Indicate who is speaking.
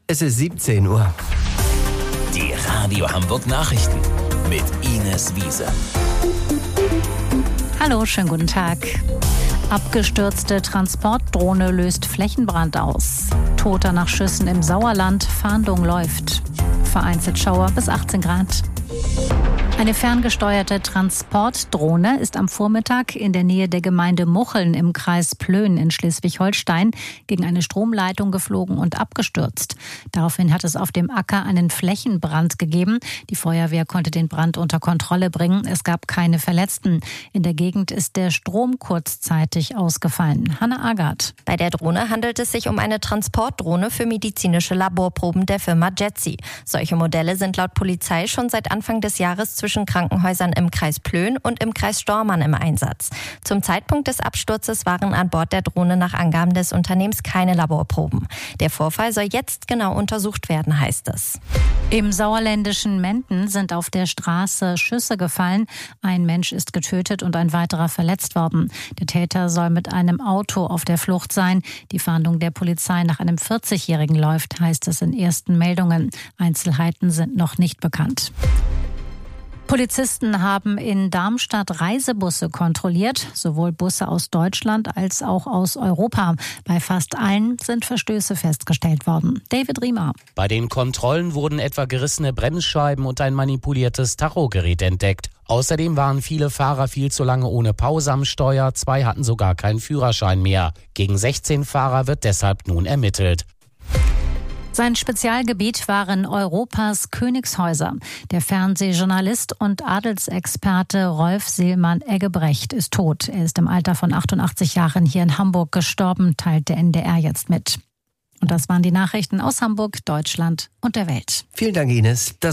Speaker 1: Es ist 17 Uhr.
Speaker 2: Die Radio Hamburg Nachrichten mit Ines Wiese.
Speaker 3: Hallo, schönen guten Tag. Abgestürzte Transportdrohne löst Flächenbrand aus. Toter nach Schüssen im Sauerland. Fahndung läuft. Vereinzelt Schauer bis 18 Grad. Eine ferngesteuerte Transportdrohne ist am Vormittag in der Nähe der Gemeinde Mucheln im Kreis Plön in Schleswig-Holstein gegen eine Stromleitung geflogen und abgestürzt. Daraufhin hat es auf dem Acker einen Flächenbrand gegeben. Die Feuerwehr konnte den Brand unter Kontrolle bringen. Es gab keine Verletzten. In der Gegend ist der Strom kurzzeitig ausgefallen. Hanna Agard.
Speaker 4: Bei der Drohne handelt es sich um eine Transportdrohne für medizinische Laborproben der Firma Jetsi. Solche Modelle sind laut Polizei schon seit Anfang des Jahres zwischen Krankenhäusern im Kreis Plön und im Kreis Stormann im Einsatz. Zum Zeitpunkt des Absturzes waren an Bord der Drohne nach Angaben des Unternehmens keine Laborproben. Der Vorfall soll jetzt genau untersucht werden, heißt es.
Speaker 3: Im sauerländischen Menden sind auf der Straße Schüsse gefallen. Ein Mensch ist getötet und ein weiterer verletzt worden. Der Täter soll mit einem Auto auf der Flucht sein. Die Fahndung der Polizei nach einem 40-Jährigen läuft, heißt es in ersten Meldungen. Einzelheiten sind noch nicht bekannt. Polizisten haben in Darmstadt Reisebusse kontrolliert, sowohl Busse aus Deutschland als auch aus Europa. Bei fast allen sind Verstöße festgestellt worden. David Riemer.
Speaker 5: Bei den Kontrollen wurden etwa gerissene Bremsscheiben und ein manipuliertes Tachogerät entdeckt. Außerdem waren viele Fahrer viel zu lange ohne Pause am Steuer, 2 hatten sogar keinen Führerschein mehr. Gegen 16 Fahrer wird deshalb nun ermittelt.
Speaker 3: Sein Spezialgebiet waren Europas Königshäuser. Der Fernsehjournalist und Adelsexperte Rolf Seelmann-Eggebrecht ist tot. Er ist im Alter von 88 Jahren hier in Hamburg gestorben, teilt der NDR jetzt mit. Und das waren die Nachrichten aus Hamburg, Deutschland und der Welt.
Speaker 1: Vielen Dank, Ines.